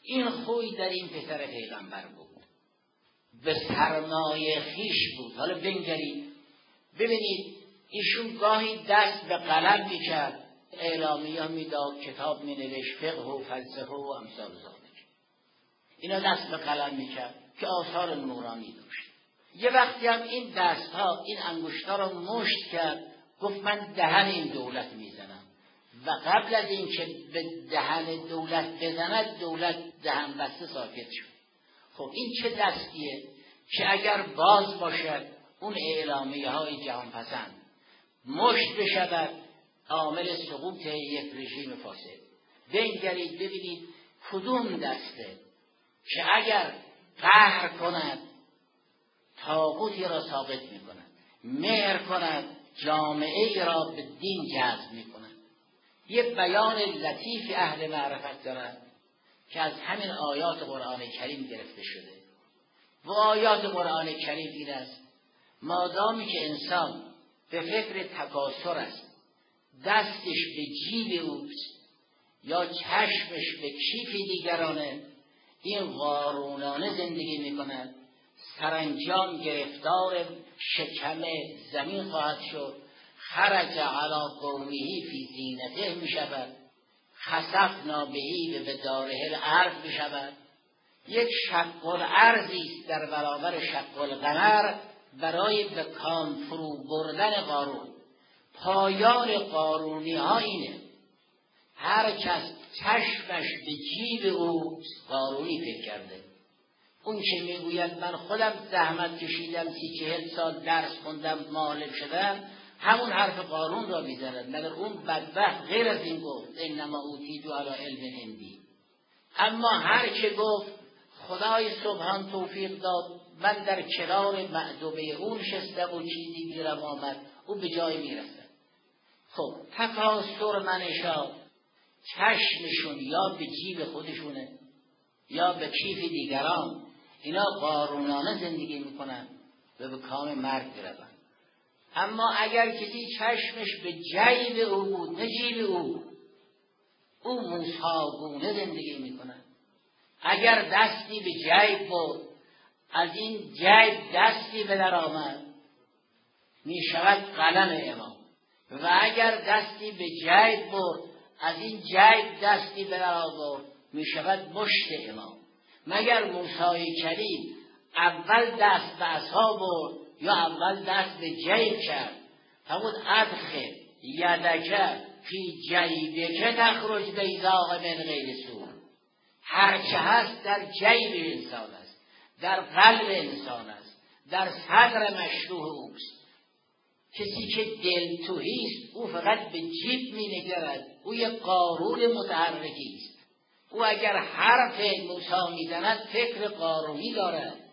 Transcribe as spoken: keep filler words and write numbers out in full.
این خوی در این پسر پیغمبر بود، به سرمایه خیش بود. حالا بنگرید ببینید ایشون گاهی دست به قلم میکرد، اعلامیه میداد، کتاب مینوشت، فقه و فلسفه و امثال ذالک، اینا دست به قلم میکرد که آثار نورانی داشت. یه وقتی هم این دستها این انگشتا رو مشت کرد، گفت من دهن این دولت میزنم و قبل از این که به دهن دولت بزند دولت دهن بسته ساکت شد. خب این چه دستیه که اگر باز باشد اون اعلامیه های جهان پسند مشت بشود عامل سقوط یک رژیم فاسد. بنگرید ببینید کدوم دسته که اگر قهر کند طاغوتی را ساقط می کند، مهر کند جامعه را به دین جذب می کند. یک بیان لطیف اهل معرفت دارد که از همین آیات قرآن کریم گرفته شده و آیات قرآن کریم این است: مادامی که انسان به فکر تکاثر است، دستش به جیب اوست یا چشمش به کیف دیگرانه، این قارونانه زندگی میکند، سرانجام گرفتار شکم زمین خواهد شد. خرج علی قومه فی زینته می شود، خسفنا بهی به داره الارض می شود. یک شق الارضی است در برابر شق القمر برای به کام فرو بردن قارون. پایان قارونی ها اینه: هر کس چشمش به جیب او قارونی فکر کرده. اون که میگوید من خودم زحمت کشیدم سی چهل سال درس خوندم معلم شدم، همون حرف قارون را میزند، مگر اون بدبخت غیر از این گفت انما اوتیتو علی علم عندی. اما هر که گفت خدای سبحان توفیق داد، من در کنار معدوبه اون نشستم و چیزی گیرم آمد، او به جای میرسد. خب تکاثر منشا چشمشون یا به جیب خودشونه یا به کیف دیگران، اینا قارونانه زندگی میکنن و به کام مرگ میروند. اما اگر کسی چشمش به جیب او بود نه جیب او، او موسیگونه زندگی میکنن. اگر دستی به جیب بود، از این جیب دستی به در آمد، میشود قلم امام. و اگر دستی به جیب بود، از این جیب دستی به در آورد، میشود مشت امام. مگر موسی کلیم اول دست به عصا برد یا اول دست به جیب کرد؟ فرمود ادخل یدک فی جیبک تخرج بیضاء من غیر سوء. هر چه هست در جیب انسان است، در قلب انسان است، در صدر مشروع اوست. کسی که دل تویست او فقط به جیب می نگرد، او یک قارون متحرکی است. او اگر حرف موسی می زند فکر قارونی دارد.